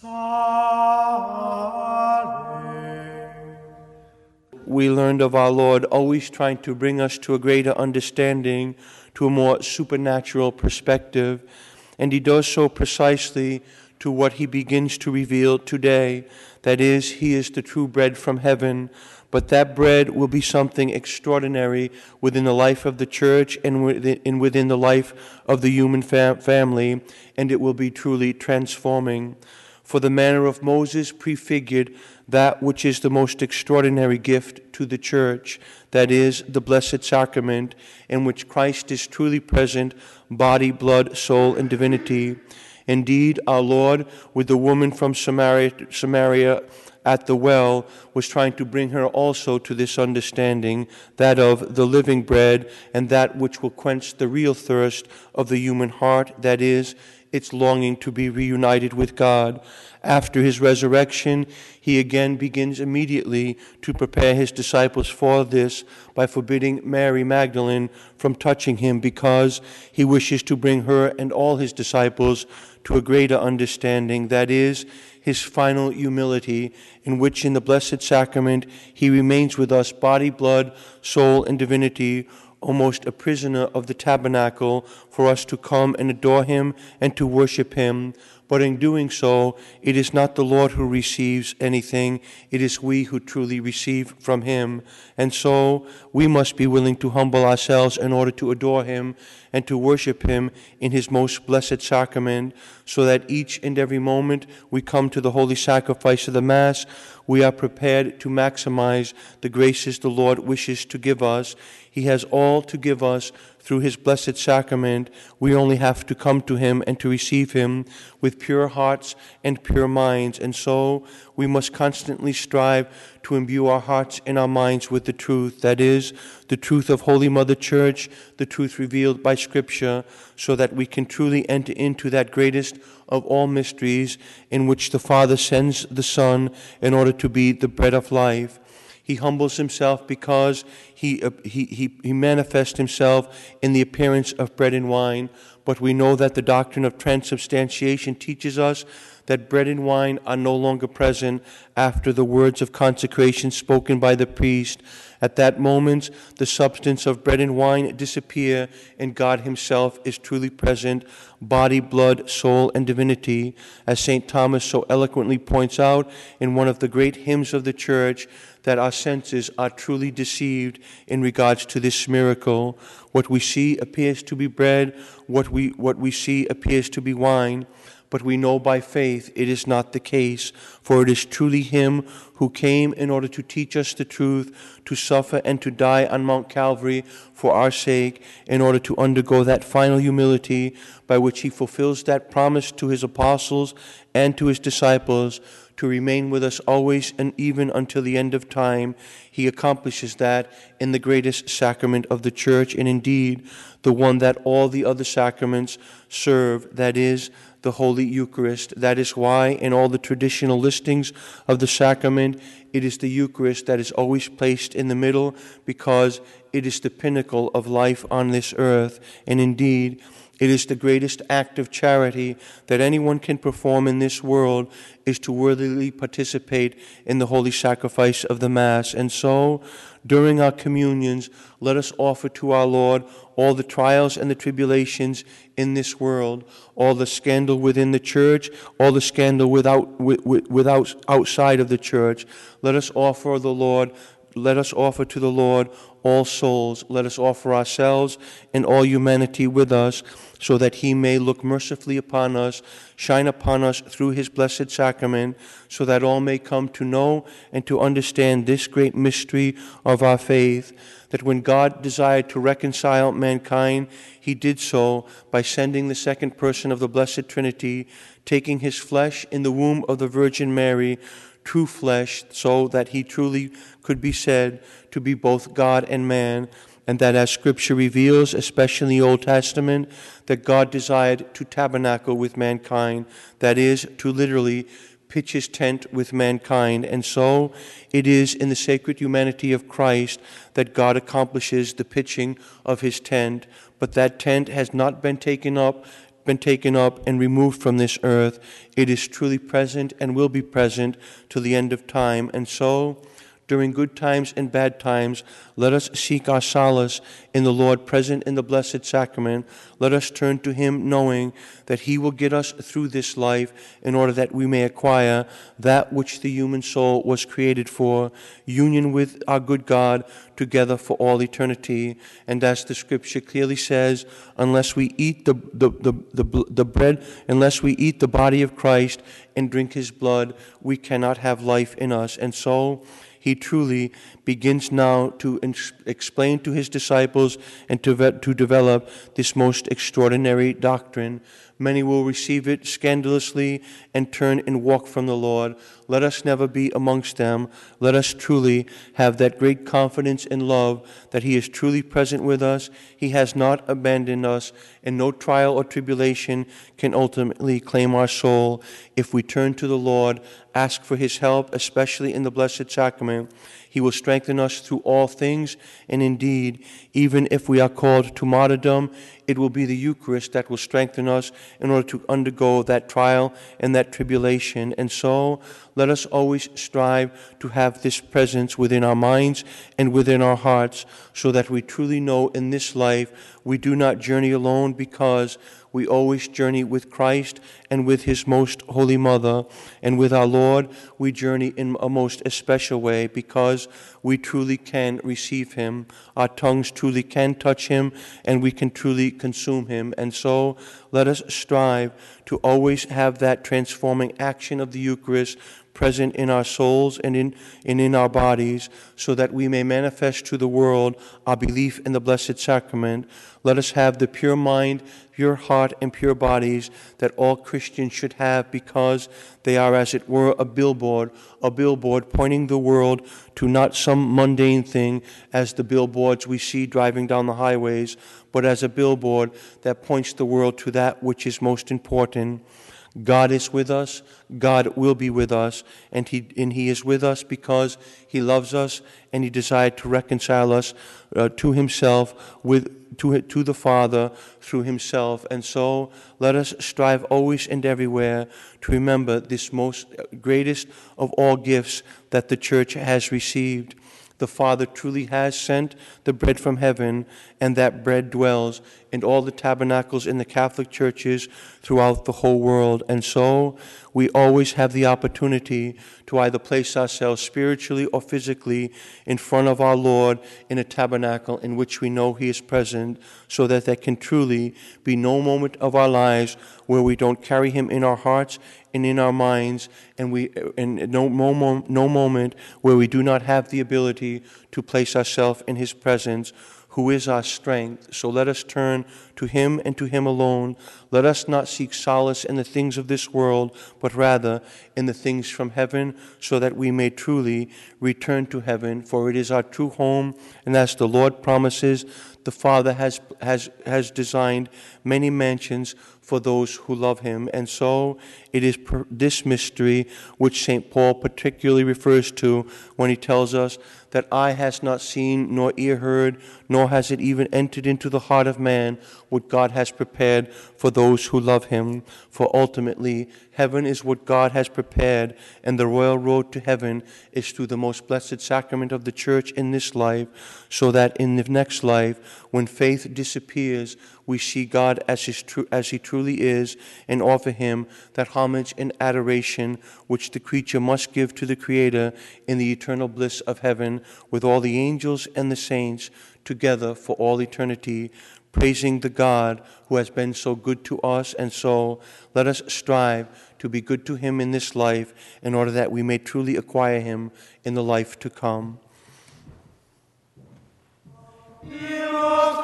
We learned of our Lord always trying to bring us to a greater understanding, to a more supernatural perspective, and he does so precisely to what he begins to reveal today. That is, he is the true bread from heaven, but that bread will be something extraordinary within the life of the church and within the life of the human family, and it will be truly transforming. For the manner of Moses prefigured that which is the most extraordinary gift to the church, that is, the Blessed Sacrament, in which Christ is truly present, body, blood, soul, and divinity. Indeed, our Lord, with the woman from Samaria at the well, was trying to bring her also to this understanding, that of the living bread and that which will quench the real thirst of the human heart, that is, its longing to be reunited with God. After his resurrection, he again begins immediately to prepare his disciples for this by forbidding Mary Magdalene from touching him, because he wishes to bring her and all his disciples to a greater understanding, that is, his final humility, in which in the Blessed Sacrament he remains with us, body, blood, soul, and divinity, almost a prisoner of the tabernacle, for us to come and adore him and to worship him. But in doing so, it is not the Lord who receives anything, it is we who truly receive from him. And so we must be willing to humble ourselves in order to adore him and to worship him in his most blessed sacrament, so that each and every moment we come to the holy sacrifice of the Mass, we are prepared to maximize the graces the Lord wishes to give us. He has all to give us through his blessed sacrament. We only have to come to him and to receive him with pure hearts and pure minds. And so we must constantly strive to imbue our hearts and our minds with the truth, that is, the truth of Holy Mother Church, the truth revealed by Scripture, so that we can truly enter into that greatest of all mysteries, in which the Father sends the Son in order to be the bread of life. He humbles himself because he manifests himself in the appearance of bread and wine. But we know that the doctrine of transubstantiation teaches us that bread and wine are no longer present after the words of consecration spoken by the priest. At that moment, the substance of bread and wine disappear, and God himself is truly present, body, blood, soul, and divinity. As St. Thomas so eloquently points out in one of the great hymns of the Church, that our senses are truly deceived in regards to this miracle. What we see appears to be bread, what we see appears to be wine, but we know by faith it is not the case, for it is truly him who came in order to teach us the truth, to suffer and to die on Mount Calvary for our sake, in order to undergo that final humility by which he fulfills that promise to his apostles and to his disciples, to remain with us always and even until the end of time. He accomplishes that in the greatest sacrament of the Church, and indeed the one that all the other sacraments serve, that is, the Holy Eucharist. That is why in all the traditional listings of the sacrament, it is the Eucharist that is always placed in the middle, because it is the pinnacle of life on this earth. And indeed, it is the greatest act of charity that anyone can perform in this world, is to worthily participate in the holy sacrifice of the Mass. And so, during our communions, let us offer to our Lord all the trials and the tribulations in this world, all the scandal within the church, all the scandal outside of the church. Let us offer to the Lord all souls. Let us offer ourselves and all humanity with us, so that he may look mercifully upon us, shine upon us through his blessed sacrament, so that all may come to know and to understand this great mystery of our faith, that when God desired to reconcile mankind, he did so by sending the second person of the Blessed Trinity, taking his flesh in the womb of the Virgin Mary, true flesh, so that he truly could be said to be both God and man, and that as Scripture reveals, especially in the Old Testament, that God desired to tabernacle with mankind, that is, to literally pitch his tent with mankind. And so it is in the sacred humanity of Christ that God accomplishes the pitching of his tent, but that tent has not been taken up been taken up and removed from this earth. It is truly present and will be present to the end of time. And so, during good times and bad times, let us seek our solace in the Lord present in the Blessed Sacrament. Let us turn to Him knowing that He will get us through this life in order that we may acquire that which the human soul was created for, union with our good God together for all eternity. And as the Scripture clearly says, unless we eat the bread, unless we eat the body of Christ and drink His blood, we cannot have life in us. And so, He truly begins now to explain to His disciples and to develop this most extraordinary doctrine. Many will receive it scandalously and turn and walk from the Lord. Let us never be amongst them. Let us truly have that great confidence and love that He is truly present with us. He has not abandoned us, and no trial or tribulation can ultimately claim our soul. If we turn to the Lord, ask for His help, especially in the Blessed Sacrament, He will strengthen us through all things, and indeed, even if we are called to martyrdom, it will be the Eucharist that will strengthen us in order to undergo that trial and that tribulation. And so, let us always strive to have this presence within our minds and within our hearts, so that we truly know in this life we do not journey alone, because we always journey with Christ and with His most holy mother. And with our Lord, we journey in a most especial way, because we truly can receive Him. Our tongues truly can touch Him, and we can truly consume Him. And so, let us strive to always have that transforming action of the Eucharist present in our souls and in our bodies, so that we may manifest to the world our belief in the Blessed Sacrament. Let us have the pure mind, pure heart, and pure bodies that all Christians should have, because they are, as it were, a billboard pointing the world to not some mundane thing as the billboards we see driving down the highways, but as a billboard that points the world to that which is most important. God is with us, God will be with us, and He is with us because He loves us, and He desired to reconcile us to Himself, to the Father through Himself. And so let us strive always and everywhere to remember this most greatest of all gifts that the Church has received. The Father truly has sent the bread from heaven, and that bread dwells in all the tabernacles in the Catholic churches throughout the whole world. And so we always have the opportunity to either place ourselves spiritually or physically in front of our Lord in a tabernacle in which we know He is present, so that there can truly be no moment of our lives where we don't carry Him in our hearts and in our minds, and no moment where we do not have the ability to place ourselves in His presence, who is our strength. So let us turn to Him and to Him alone. Let us not seek solace in the things of this world, but rather in the things from heaven, so that we may truly return to heaven, for it is our true home. And as the Lord promises, the Father has designed many mansions for those who love Him. And so it is this mystery which St. Paul particularly refers to when he tells us that eye has not seen, nor ear heard, nor has it even entered into the heart of man what God has prepared for those who love Him. For ultimately, heaven is what God has prepared, and the royal road to heaven is through the most blessed sacrament of the Church in this life, so that in the next life, when faith disappears, we see God as He truly is, and offer Him that homage and adoration which the creature must give to the Creator in the eternal bliss of heaven, with all the angels and the saints together for all eternity, praising the God who has been so good to us. And so let us strive to be good to Him in this life, in order that we may truly acquire Him in the life to come.